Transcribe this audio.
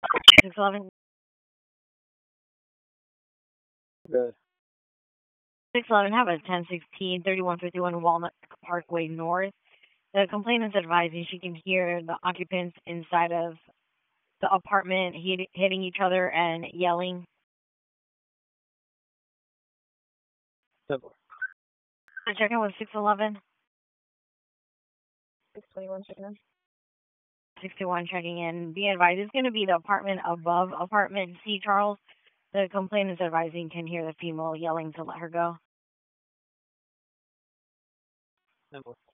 611. Good. 611, how about 1016 3151 Walnut Parkway North? The complainant's advising she can hear the occupants inside of the apartment hitting each other and yelling. Simple. Check in with 611. 621 checking in. 61 checking in. Be advised, it's going to be the apartment above apartment C, Charles. The complainant's advising can hear the female yelling to let her go. Simple.